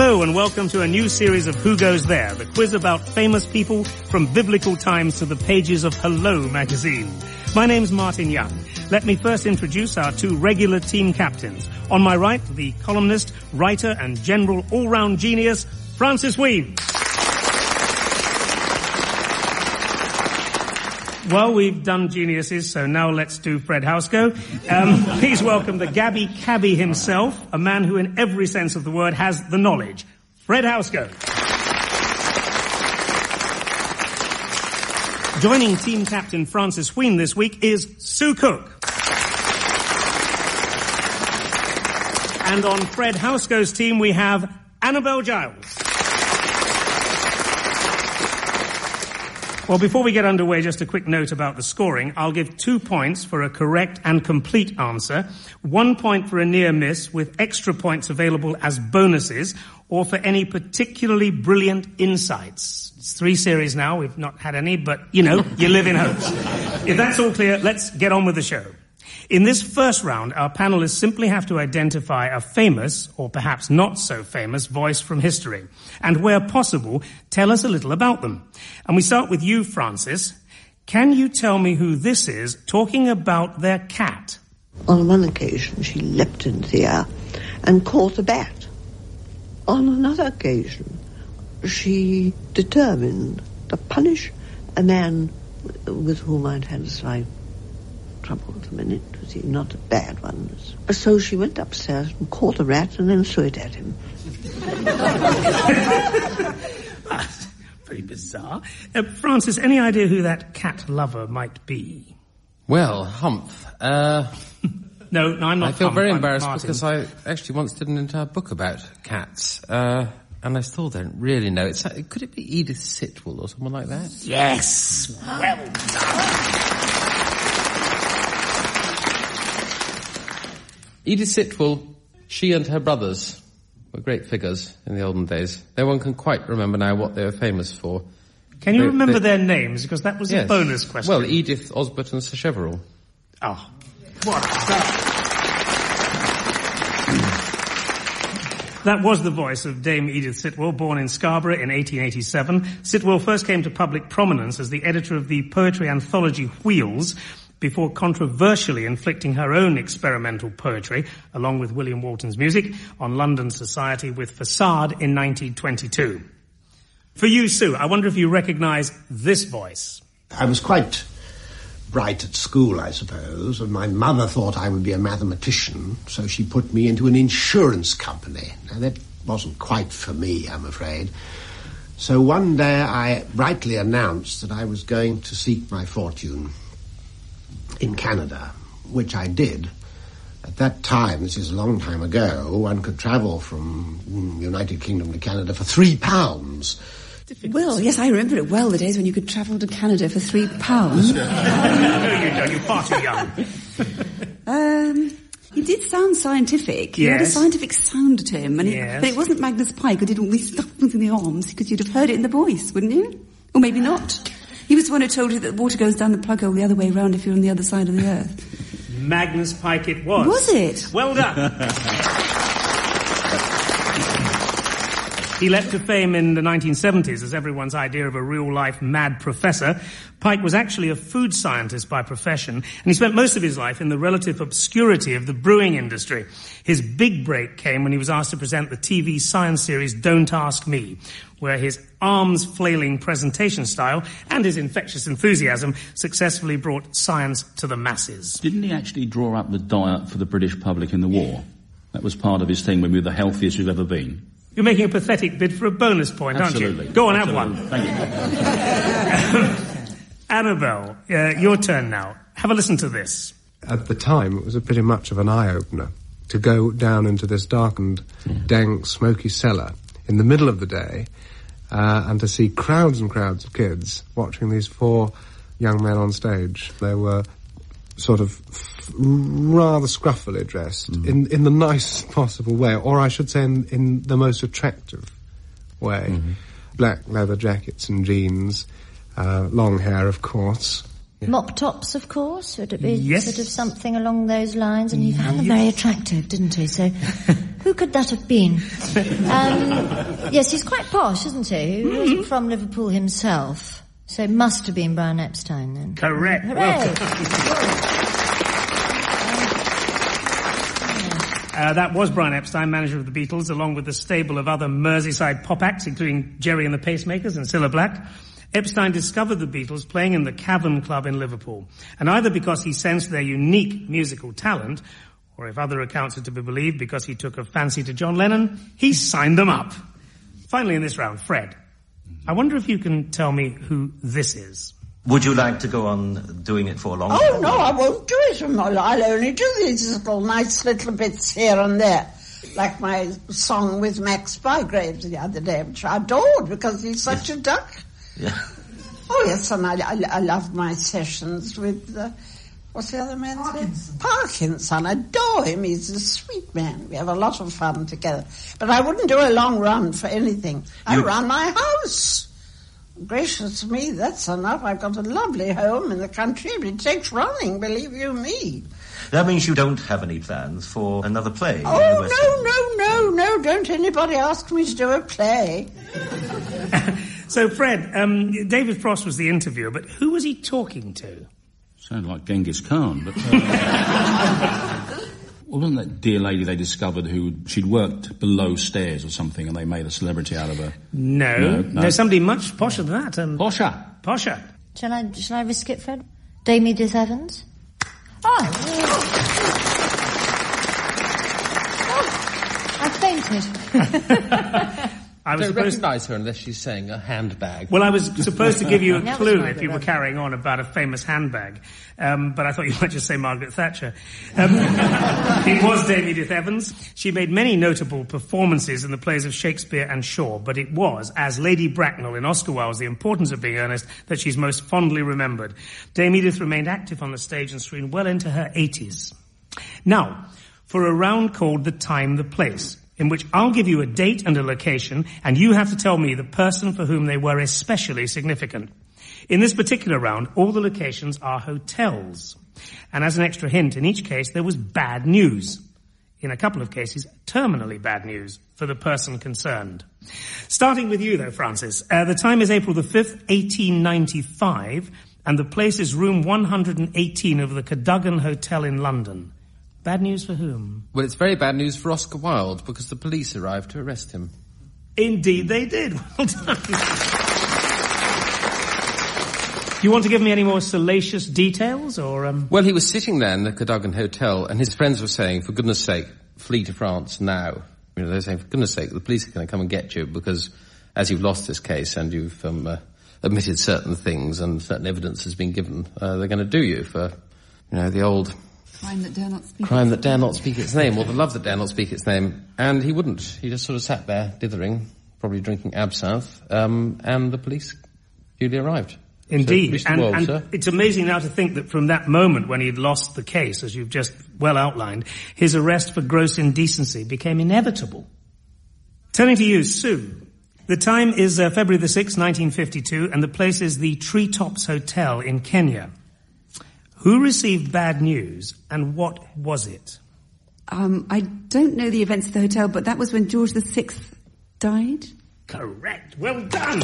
Hello and welcome to a new series of Who Goes There, the quiz about famous people from biblical times to the pages of Hello magazine. My name's Martin Young. Let me first introduce our two regular team captains. On my right, the columnist, writer and general all-round genius, Francis Wheen. Well, we've done geniuses, so now let's do Fred Housego. Please welcome the Gabby Cabby himself, a man who in every sense of the word has the knowledge. Fred Housego. Joining team captain Francis Wheen this week is Sue Cook. And on Fred Housego's team we have Annabelle Giles. Well, before we get underway, just a quick note about the scoring. I'll give 2 points for a correct and complete answer, 1 point for a near miss with extra points available as bonuses, or for any particularly brilliant insights. It's 3 series now, we've not had any, but, you know, you live in hopes. If that's all clear, let's get on with the show. In this first round, our panelists simply have to identify a famous, or perhaps not so famous, voice from history. And where possible, tell us a little about them. And we start with you, Francis. Can you tell me who this is talking about their cat? On one occasion, she leapt into the air and caught a bat. On another occasion, she determined to punish a man with whom I'd had a slight trouble at the minute. Was he not a bad one? So she went upstairs and caught a rat and then threw it at him. Very bizarre. Francis, any idea who that cat lover might be? Well, Humph. No, I'm not. I feel very embarrassed Martin. because I actually once did an entire book about cats, and I still don't really know. Could it be Edith Sitwell or someone like that? Yes! Well done. Edith Sitwell, she and her brothers were great figures in the olden days. No one can quite remember now what they were famous for. Can you remember their names? Because that was yes. a bonus question. Well, Edith Osbert and Sir Cheverell. Oh, what That was the voice of Dame Edith Sitwell, born in Scarborough in 1887. Sitwell first came to public prominence as the editor of the poetry anthology Wheels, before controversially inflicting her own experimental poetry, along with William Walton's music, on London society with Facade in 1922. For you, Sue, I wonder if you recognise this voice. I was quite bright at school, I suppose, and my mother thought I would be a mathematician, so she put me into an insurance company. Now, that wasn't quite for me, I'm afraid. So one day I brightly announced that I was going to seek my fortune in Canada, which I did. At that time, this is a long time ago, one could travel from United Kingdom to Canada for £3. Well, yes, I remember it well, the days when you could travel to Canada for £3. No, you don't. You're far too young. He did sound scientific. He had a scientific sound to him. And but it wasn't Magnus Pike who did all these stuff in the arms, because you'd have heard it in the voice, wouldn't you? Or maybe not. He was the one who told you that water goes down the plug hole the other way round if you're on the other side of the earth. Magnus Pike it was. Was it? Well done. He leapt to fame in the 1970s as everyone's idea of a real-life mad professor. Pike was actually a food scientist by profession, and he spent most of his life in the relative obscurity of the brewing industry. His big break came when he was asked to present the TV science series Don't Ask Me, where his arms-flailing presentation style and his infectious enthusiasm successfully brought science to the masses. Didn't he actually draw up the diet for the British public in the war? That was part of his thing when we were the healthiest we've ever been. You're making a pathetic bid for a bonus point, Absolutely. aren't you? Go on, Absolutely. have one. Thank you. Annabelle, your turn now. Have a listen to this. At the time, it was pretty much of an eye-opener to go down into this darkened, dank, smoky cellar in the middle of the day and to see crowds and crowds of kids watching these 4 young men on stage. They were sort of rather scruffily dressed in the nicest possible way, or I should say in the most attractive way. Mm-hmm. Black leather jackets and jeans, long hair, of course. Yeah. Mop tops, of course. Would it be yes. sort of something along those lines? And he found them very attractive, didn't he? So Who could that have been? Yes, he's quite posh, isn't he? He wasn't from Liverpool himself. So it must have been Brian Epstein, then. Correct. Hooray! That was Brian Epstein, manager of the Beatles, along with the stable of other Merseyside pop acts, including Jerry and the Pacemakers and Cilla Black. Epstein discovered the Beatles playing in the Cavern Club in Liverpool. And either because he sensed their unique musical talent, or if other accounts are to be believed, because he took a fancy to John Lennon, he signed them up. Finally in this round, Fred, I wonder if you can tell me who this is. Would you like to go on doing it for long? Oh, no, I won't do it. I'll only do these nice little bits here and there. Like my song with Max Bygraves the other day, which I adored because he's such a duck. Yeah. Oh, yes, and I love my sessions with, what's the other man's name? Parkinson. I adore him. He's a sweet man. We have a lot of fun together. But I wouldn't do a long run for anything. I run my house. Gracious me, that's enough. I've got a lovely home in the country, but it takes running, believe you me. That means you don't have any plans for another play? Oh, no, don't anybody ask me to do a play. So, Fred, David Frost was the interviewer, but who was he talking to? Sounded like Genghis Khan, but... wasn't that dear lady they discovered she'd worked below stairs or something and they made a celebrity out of her? No, somebody much posher than that. Posher. Shall I risk it, Fred? Dame Edith Evans? Oh, I fainted. I don't recognise her unless she's saying a handbag. Well, I was supposed to give you a clue if you were carrying on about a famous handbag, but I thought you might just say Margaret Thatcher. It was Dame Edith Evans. She made many notable performances in the plays of Shakespeare and Shaw, but it was, as Lady Bracknell in Oscar Wilde's The Importance of Being Earnest, that she's most fondly remembered. Dame Edith remained active on the stage and screen well into her 80s. Now, for a round called The Time, the Place, in which I'll give you a date and a location, and you have to tell me the person for whom they were especially significant. In this particular round, all the locations are hotels. And as an extra hint, in each case, there was bad news. In a couple of cases, terminally bad news for the person concerned. Starting with you, though, Francis. The time is April the 5th, 1895, and the place is room 118 of the Cadogan Hotel in London. Bad news for whom? Well, it's very bad news for Oscar Wilde, because the police arrived to arrest him. Indeed they did. Well done. Do you want to give me any more salacious details, or... Well, he was sitting there in the Cadogan Hotel, and his friends were saying, for goodness sake, flee to France now. You know, they're saying, for goodness sake, the police are going to come and get you, because as you've lost this case and you've admitted certain things and certain evidence has been given, they're going to do you for, the old... Crime that dare not speak. Crime that dare not speak its name, or the love that dare not speak its name. And he wouldn't. He just sort of sat there, dithering, probably drinking absinthe, and the police duly arrived. Indeed. So, and it's amazing now to think that from that moment when he'd lost the case, as you've just well outlined, his arrest for gross indecency became inevitable. Turning to you, Sue. The time is February the 6th, 1952, and the place is the Treetops Hotel in Kenya. Who received bad news, and what was it? I don't know the events of the hotel, but that was when George VI died. Correct. Well done.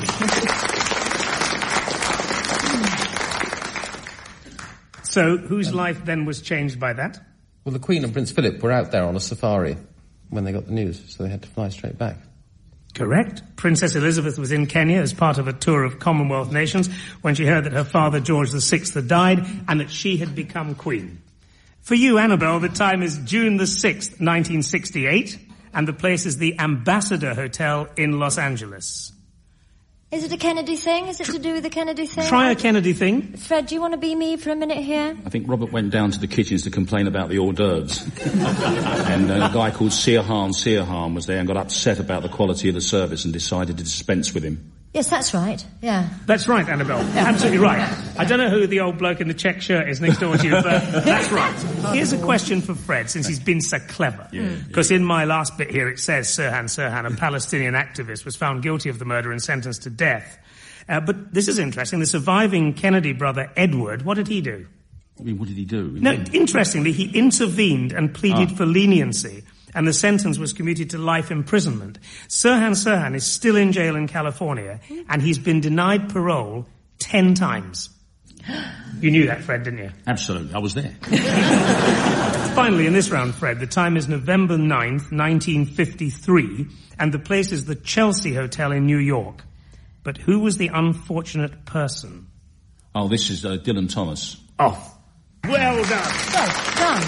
So, whose life then was changed by that? Well, the Queen and Prince Philip were out there on a safari when they got the news, so they had to fly straight back. Correct. Princess Elizabeth was in Kenya as part of a tour of Commonwealth nations when she heard that her father, George VI, had died and that she had become queen. For you, Annabelle, the time is June the 6th, 1968, and the place is the Ambassador Hotel in Los Angeles. Is it a Kennedy thing? Is it to do with the Kennedy thing? Try a Kennedy thing. Fred, do you want to be me for a minute here? I think Robert went down to the kitchens to complain about the hors d'oeuvres. And a guy called Sirhan was there and got upset about the quality of the service and decided to dispense with him. Yes, that's right. Yeah. That's right, Annabelle. Absolutely right. I don't know who the old bloke in the check shirt is next door to you, but that's right. Here's a question for Fred, since he's been so clever. Because in my last bit here it says Sirhan, a Palestinian activist, was found guilty of the murder and sentenced to death. But this is interesting. The surviving Kennedy brother, Edward, what did he do? I mean, what did he do? No, interestingly, he intervened and pleaded for leniency and the sentence was commuted to life imprisonment. Sirhan Sirhan is still in jail in California, and he's been denied parole 10 times. You knew that, Fred, didn't you? Absolutely, I was there. Finally, in this round, Fred, the time is November 9th, 1953, and the place is the Chelsea Hotel in New York. But who was the unfortunate person? Oh, this is Dylan Thomas. Oh, well done. Well done,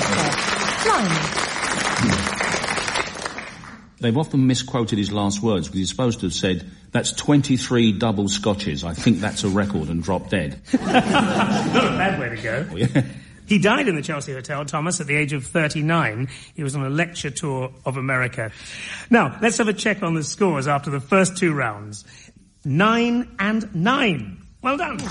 Fred. They've often misquoted his last words because he's supposed to have said, "That's 23 double scotches. I think that's a record," and dropped dead. Not a bad way to go. Oh, yeah. He died in the Chelsea Hotel, Thomas, at the age of 39. He was on a lecture tour of America. Now, let's have a check on the scores after the first 2 rounds. 9-9. Well done.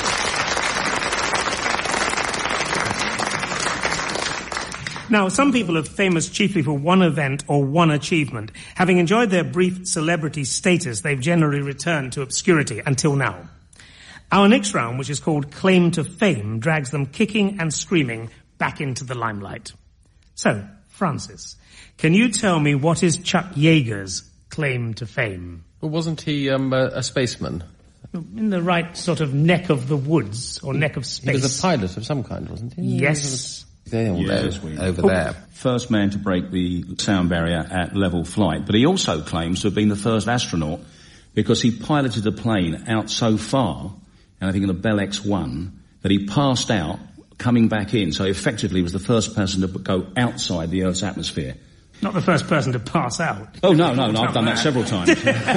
Now, some people are famous chiefly for one event or one achievement. Having enjoyed their brief celebrity status, they've generally returned to obscurity until now. Our next round, which is called Claim to Fame, drags them kicking and screaming back into the limelight. So, Francis, can you tell me what is Chuck Yeager's claim to fame? Well, wasn't he a spaceman? In the right sort of neck of the woods, or neck of space. He was a pilot of some kind, wasn't he? Yes. Over there. First man to break the sound barrier at level flight. But he also claims to have been the first astronaut because he piloted a plane out so far, and I think in a Bell X-1, that he passed out coming back in. So effectively was the first person to go outside the Earth's atmosphere. Not the first person to pass out. Oh, no, I've done that several times.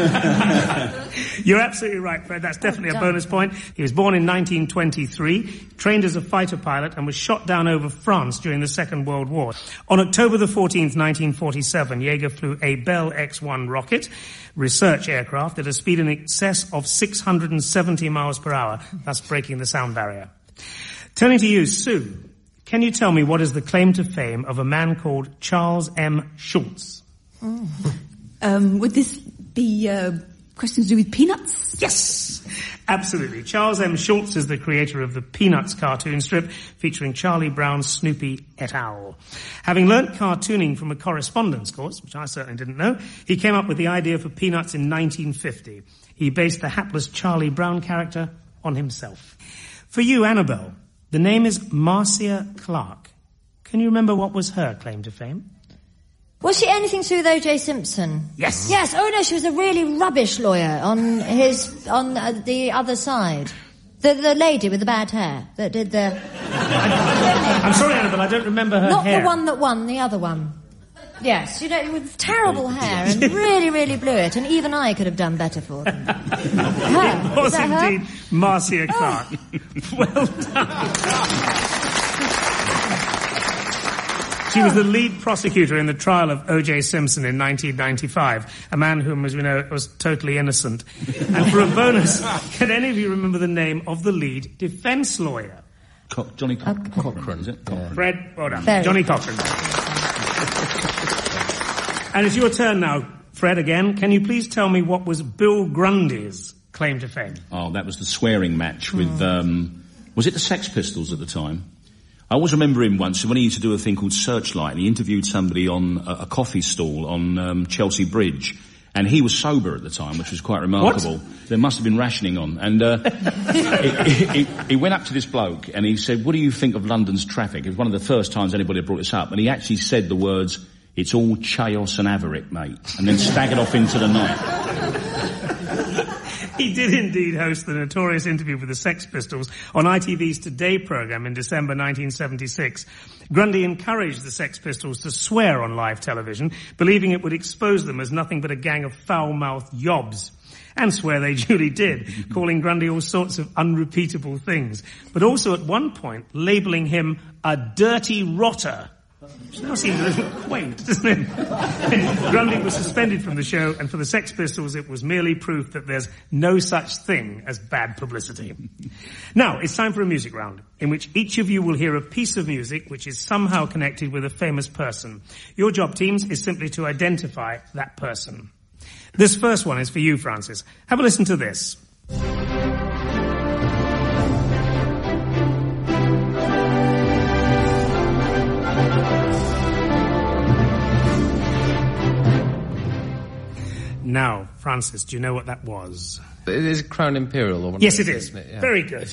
You're absolutely right, Fred. That's definitely a bonus point. He was born in 1923, trained as a fighter pilot, and was shot down over France during the Second World War. On October the 14th, 1947, Yeager flew a Bell X-1 rocket, research aircraft, at a speed in excess of 670 miles per hour, thus breaking the sound barrier. Turning to you, Sue. Can you tell me what is the claim to fame of a man called Charles M. Schulz? Would this be questions to do with Peanuts? Yes, absolutely. Charles M. Schulz is the creator of the Peanuts cartoon strip featuring Charlie Brown, Snoopy et al. Having learnt cartooning from a correspondence course, which I certainly didn't know, he came up with the idea for Peanuts in 1950. He based the hapless Charlie Brown character on himself. For you, Annabelle, the name is Marcia Clark. Can you remember what was her claim to fame? Was she anything to do with O.J. Simpson? Yes. Yes. Oh no, she was a really rubbish lawyer on the other side. The lady with the bad hair that did the... I'm sorry, Annabelle, I don't remember her Not hair. the one that won, the other one. Yes, with terrible hair and really, really blew it, and even I could have done better for them. It was indeed Marcia Clark. Well done. She was the lead prosecutor in the trial of O.J. Simpson in 1995, a man whom, as we know, was totally innocent. And for a bonus, can any of you remember the name of the lead defence lawyer? Johnny Cochran, is it? Yeah. Fred, well done. Very Johnny Cochran. And it's your turn now, Fred, again. Can you please tell me what was Bill Grundy's claim to fame? Oh, that was the swearing match with, was it the Sex Pistols at the time? I always remember him once when he used to do a thing called Searchlight, and he interviewed somebody on a coffee stall on Chelsea Bridge, and he was sober at the time, which was quite remarkable. What? There must have been rationing on. And he went up to this bloke, and he said, "What do you think of London's traffic?" It was one of the first times anybody had brought this up, and he actually said the words, "It's all chaos and avarice, mate," and then staggered off into the night. He did indeed host the notorious interview with the Sex Pistols on ITV's Today programme in December 1976. Grundy encouraged the Sex Pistols to swear on live television, believing it would expose them as nothing but a gang of foul-mouthed yobs. And swear they duly did, calling Grundy all sorts of unrepeatable things. But also at one point, labelling him a dirty rotter. Which now seems a little quaint, doesn't it? Grundy was suspended from the show, and for the Sex Pistols it was merely proof that there's no such thing as bad publicity. Now, it's time for a music round, in which each of you will hear a piece of music which is somehow connected with a famous person. Your job, teams, is simply to identify that person. This first one is for you, Francis. Have a listen to this. Francis, do you know what that was? Is it Crown Imperial? Or yes, it is. Yeah. Very good.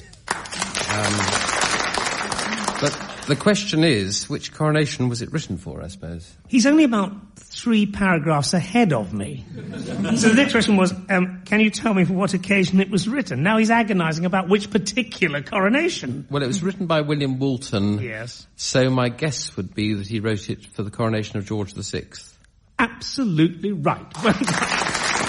But the question is, which coronation was it written for, I suppose? He's only about 3 paragraphs ahead of me. So the next question was, can you tell me for what occasion it was written? Now he's agonising about which particular coronation. Well, it was written by William Walton. Yes. So my guess would be that he wrote it for the coronation of George VI. Absolutely right. Well done.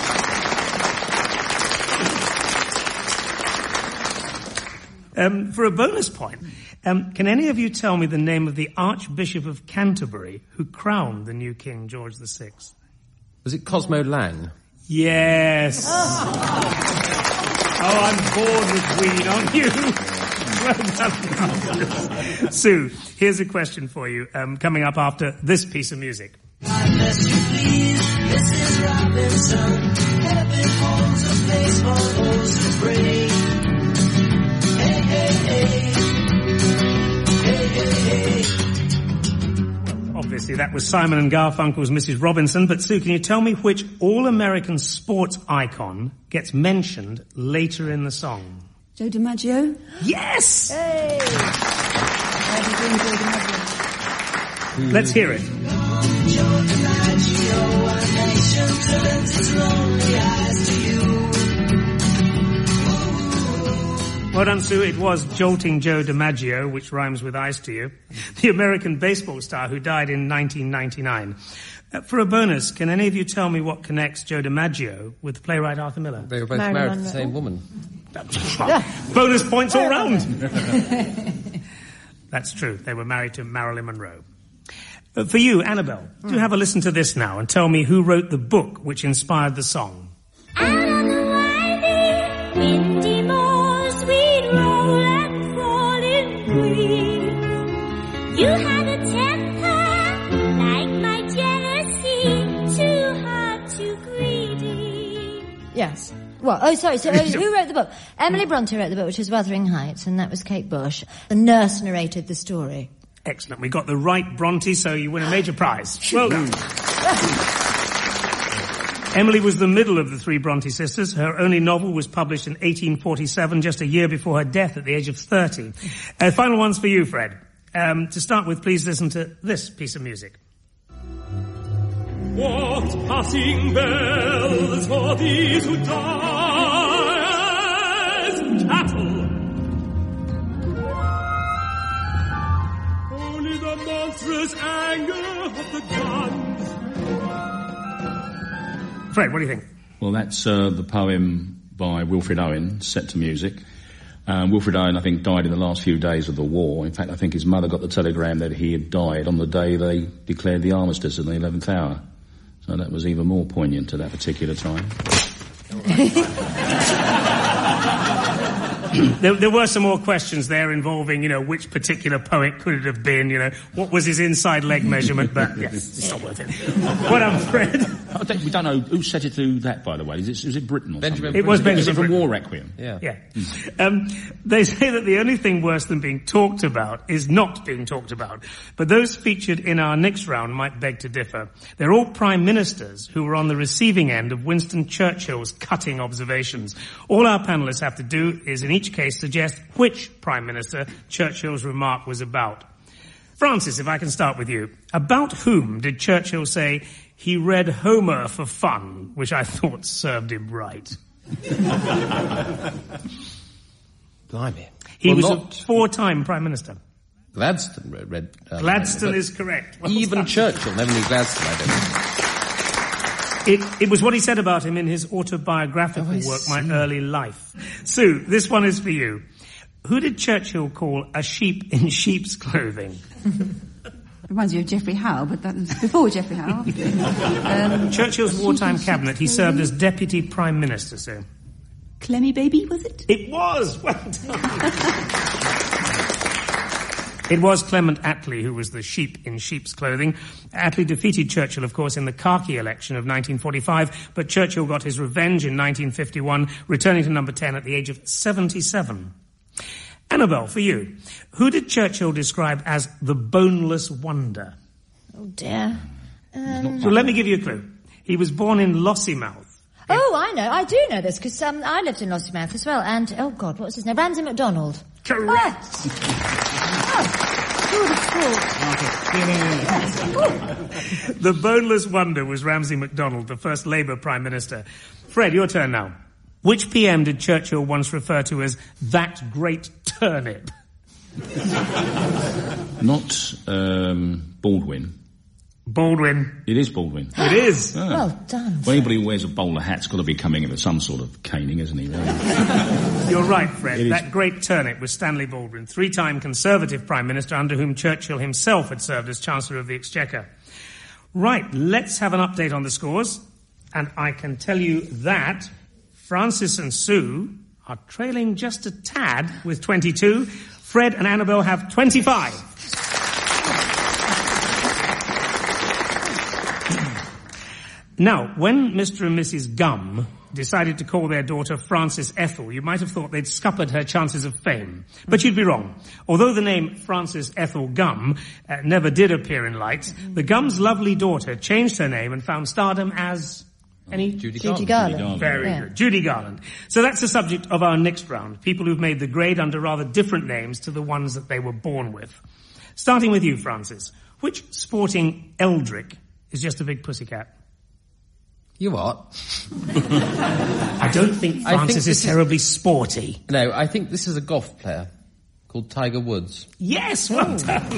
For a bonus point, can any of you tell me the name of the Archbishop of Canterbury who crowned the new King George VI? Was it Cosmo Lang? Yes. Oh, I'm bored with Queen, aren't you? Well done. Sue, here's a question for you, coming up after this piece of music. Unless you please, Mrs. Robinson, heaven holds a place for those who pray. Hey, hey, hey. Hey, hey, hey. Obviously, that was Simon and Garfunkel's Mrs. Robinson, but Sue, can you tell me which all-American sports icon gets mentioned later in the song? Joe DiMaggio? Yes! Hey! Let's hear it. Joe DiMaggio, our nation turns its lonely eyes to you. Well done, Sue. It was Jolting Joe DiMaggio, which rhymes with eyes to you, the American baseball star who died in 1999. For a bonus, can any of you tell me what connects Joe DiMaggio with playwright Arthur Miller? They were both married to the same woman. Bonus points all round. That's true. They were married to Marilyn Monroe. For you, Annabelle, do have a listen to this now and tell me who wrote the book which inspired the song. Out on the winding, windy moors, we'd roll and fall in green. You had a temper like my jealousy, too hard, too greedy. Yes. Well, oh, sorry, so who wrote the book? Emily Bronte wrote the book, which was Wuthering Heights, and that was Kate Bush. The nurse narrated the story. Excellent. We got the right Bronte, so you win a major prize. Well done. Emily was the middle of the 3 Bronte sisters. Her only novel was published in 1847, just a year before her death at the age of 30. Final one's for you, Fred. To start with, please listen to this piece of music. What passing bells for these who die as cattle? Only the monstrous anger of the guns. Fred, what do you think? Well, that's the poem by Wilfred Owen, set to music. Wilfred Owen, I think, died in the last few days of the war. In fact, I think his mother got the telegram that he had died on the day they declared the armistice at the 11th hour. So that was even more poignant at that particular time. There were some more questions there involving, which particular poet could it have been, what was his inside leg measurement, but yes, it's not worth it. What up, Fred? We don't know who set it to that, by the way. Was it Britain or Benjamin something? It was Benjamin from Britten. War Requiem. Yeah. They say that the only thing worse than being talked about is not being talked about. But those featured in our next round might beg to differ. They're all prime ministers who were on the receiving end of Winston Churchill's cutting observations. All our panellists have to do is, in each case, suggest which prime minister Churchill's remark was about. Francis, if I can start with you. About whom did Churchill say he read Homer for fun, which I thought served him right? Blimey. He was a 4-time prime minister. Gladstone read... Gladstone is correct. Well even Churchill never knew Gladstone, I don't think. It was what he said about him in his autobiographical work, My Early Life. Sue, this one is for you. Who did Churchill call a sheep in sheep's clothing? Reminds you of Geoffrey Howe, but that was before Geoffrey Howe. Churchill's wartime cabinet, he served as deputy prime minister, Sue. Clemmy Baby, was it? It was! Well done. It was Clement Attlee who was the sheep in sheep's clothing. Attlee defeated Churchill, of course, in the khaki election of 1945, but Churchill got his revenge in 1951, returning to number 10 at the age of 77. Annabelle, for you. Who did Churchill describe as the boneless wonder? Oh, dear. So let me give you a clue. He was born in Lossiemouth. Oh, I know. I do know this, because I lived in Lossiemouth as well, and, oh God, what was his name? Ramsay MacDonald. Correct! The boneless wonder was Ramsay MacDonald, the first Labour Prime Minister. Fred, your turn now. Which PM did Churchill once refer to as that great turnip? Not Baldwin. Baldwin. It is Baldwin. It is. Oh. Well done. Well, anybody who wears a bowler hat's got to be coming in with some sort of caning, isn't he? Really? You're right, Fred. That great turnip was Stanley Baldwin, 3-time Conservative Prime Minister under whom Churchill himself had served as Chancellor of the Exchequer. Right, let's have an update on the scores. And I can tell you that Francis and Sue are trailing just a tad with 22. Fred and Annabel have 25. Now, when Mr. and Mrs. Gum decided to call their daughter Frances Ethel, you might have thought they'd scuppered her chances of fame. But you'd be wrong. Although the name Frances Ethel Gum never did appear in lights, the Gum's lovely daughter changed her name and found stardom as... Judy Garland. Very good. Judy Garland. So that's the subject of our next round. People who've made the grade under rather different names to the ones that they were born with. Starting with you, Francis. Which sporting Eldrick is just a big pussycat? You what? I don't think Francis is terribly sporty. No, I think this is a golf player called Tiger Woods. Yes, well done.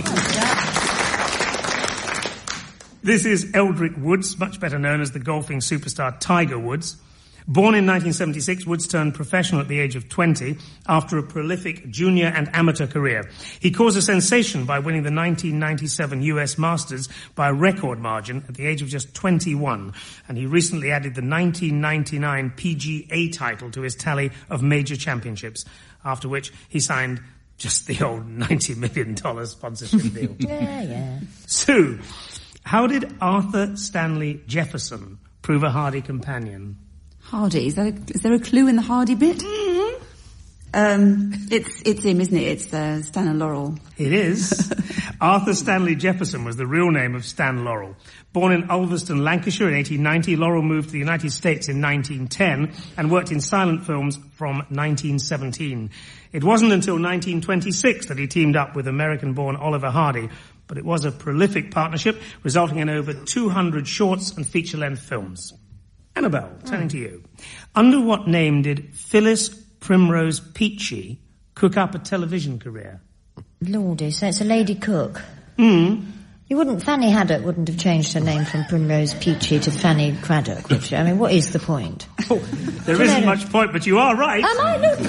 This is Eldrick Woods, much better known as the golfing superstar Tiger Woods. Born in 1976, Woods turned professional at the age of 20 after a prolific junior and amateur career. He caused a sensation by winning the 1997 US Masters by a record margin at the age of just 21. And he recently added the 1999 PGA title to his tally of major championships, after which he signed just the old $90 million sponsorship deal. Yeah. Sue, how did Arthur Stanley Jefferson prove a hardy companion? Hardy? Is there a clue in the Hardy bit? Mm-hmm. It's him, isn't it? It's Stan and Laurel. It is. Arthur Stanley Jefferson was the real name of Stan Laurel. Born in Ulverston, Lancashire in 1890, Laurel moved to the United States in 1910 and worked in silent films from 1917. It wasn't until 1926 that he teamed up with American-born Oliver Hardy, but it was a prolific partnership, resulting in over 200 shorts and feature-length films. Annabelle, turning to you. Under what name did Phyllis Primrose Peachy cook up a television career? Lordy, so it's a lady cook. Fanny Haddock wouldn't have changed her name from Primrose Peachy to Fanny Craddock, would she? I mean, what is the point? Oh, there isn't much point, but you are right. Am I? Look,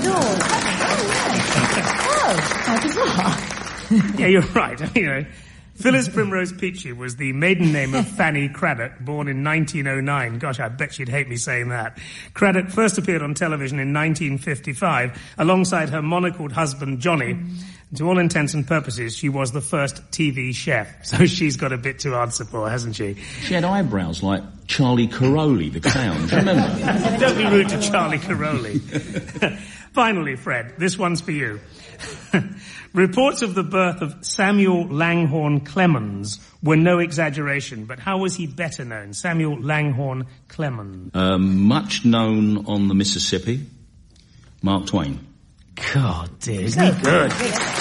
how bizarre. Yeah, you're right. You know, Phyllis Primrose Peachy was the maiden name of Fanny Craddock, born in 1909. Gosh, I bet she'd hate me saying that. Craddock first appeared on television in 1955 alongside her monocled husband, Johnny. To all intents and purposes, she was the first TV chef. So she's got a bit to answer for, hasn't she? She had eyebrows like Charlie Caroli, the clown. Do you remember? Don't be rude to Charlie Caroli. Finally, Fred, this one's for you. Reports of the birth of Samuel Langhorne Clemens were no exaggeration, but how was he better known? Samuel Langhorne Clemens. Much known on the Mississippi. Mark Twain. God, dear, isn't he good?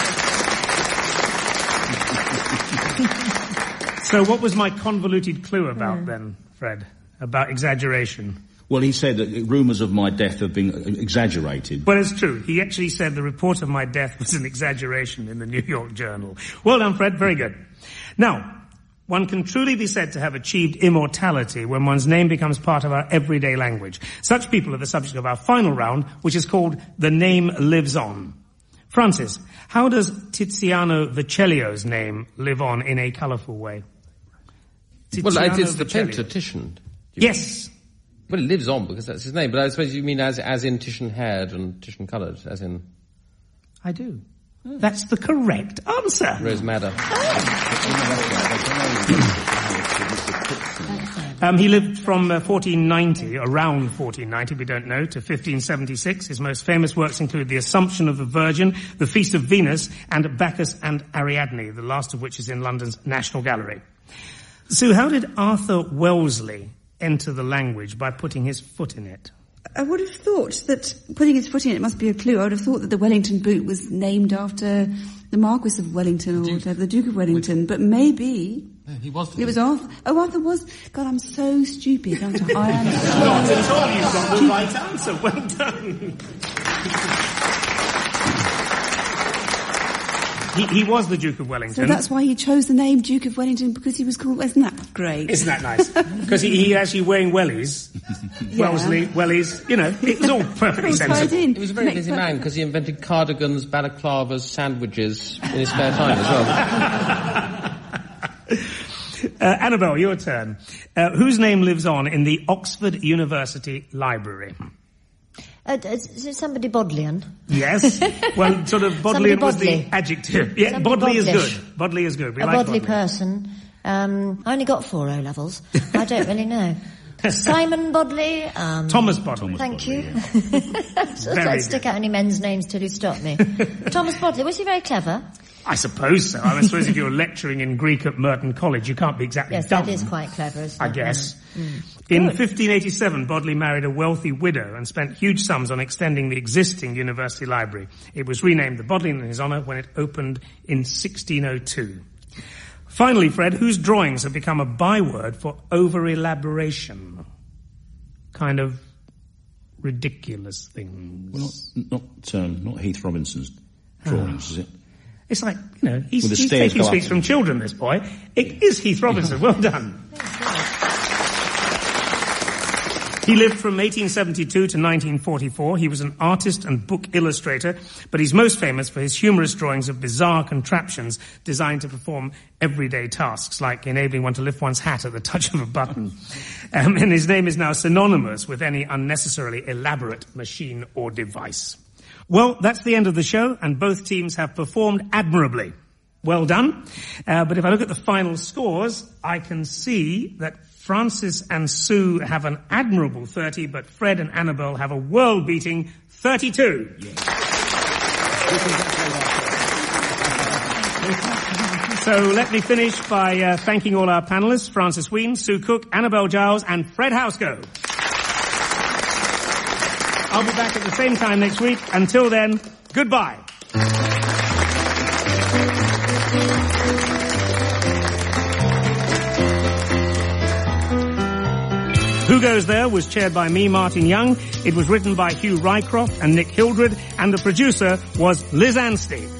So what was my convoluted clue about then, Fred? About exaggeration? Well, he said that rumours of my death have been exaggerated. Well, it's true. He actually said the report of my death was an exaggeration in the New York Journal. Well done, Fred. Very good. Now, one can truly be said to have achieved immortality when one's name becomes part of our everyday language. Such people are the subject of our final round, which is called The Name Lives On. Francis, how does Tiziano Vecellio's name live on in a colourful way? Well, it's the painter Titian. Yes. Well, it lives on because that's his name, but I suppose you mean as in Titian-haired and Titian-coloured, as in... I do. That's the correct answer. Rose Madder. He lived from 1490, around 1490, we don't know, to 1576. His most famous works include The Assumption of the Virgin, The Feast of Venus, and Bacchus and Ariadne, the last of which is in London's National Gallery. So how did Arthur Wellesley enter the language by putting his foot in it? I would have thought that putting his foot in it must be a clue. I would have thought that the Wellington boot was named after the Marquis of Wellington or whatever, the Duke of Wellington, but maybe... No, he was. It was Arthur. Oh, Arthur was... God, I'm so stupid, aren't I? I am Not at all. You've got the right answer. Well done. He was the Duke of Wellington. So that's why he chose the name Duke of Wellington, because he was called... Isn't that great? Isn't that nice? Because he actually wearing wellies. Wellesley, wellies, you know, it was all perfectly sensible. He was a very busy man because he invented cardigans, balaclavas, sandwiches in his spare time as well. Annabelle, your turn. Whose name lives on in the Oxford University Library? Is it somebody Bodleian? Yes. Well, sort of Bodleian was the adjective. Yeah, Bodley is good. Bodley is good. We like Bodley person. I only got 4 O-levels. I don't really know. Simon Bodley. Thomas Bodley. Thank you. Don't stick out any men's names till you stop me. Thomas Bodley, was he very clever? I suppose so. I suppose if you're lecturing in Greek at Merton College, you can't be exactly dumb. Yes, that is quite clever, isn't it? I guess. In 1587, Bodley married a wealthy widow and spent huge sums on extending the existing university library. It was renamed the Bodleian in his honour when it opened in 1602. Finally, Fred, whose drawings have become a byword for over-elaboration? Kind of ridiculous things. Well, not Heath Robinson's drawings, is it? It's like, you know, he's taking speech from children, this boy. It is Heath Robinson. Well done. He lived from 1872 to 1944. He was an artist and book illustrator, but he's most famous for his humorous drawings of bizarre contraptions designed to perform everyday tasks, like enabling one to lift one's hat at the touch of a button. And his name is now synonymous with any unnecessarily elaborate machine or device. Well, that's the end of the show, and both teams have performed admirably. Well done. But if I look at the final scores, I can see that Francis and Sue have an admirable 30, but Fred and Annabelle have a world-beating 32. Yes. So let me finish by thanking all our panellists, Francis Wheen, Sue Cook, Annabelle Giles, and Fred Housego. I'll be back at the same time next week. Until then, goodbye. Who Goes There was chaired by me, Martin Young. It was written by Hugh Rycroft and Nick Hildred, and the producer was Liz Anstey.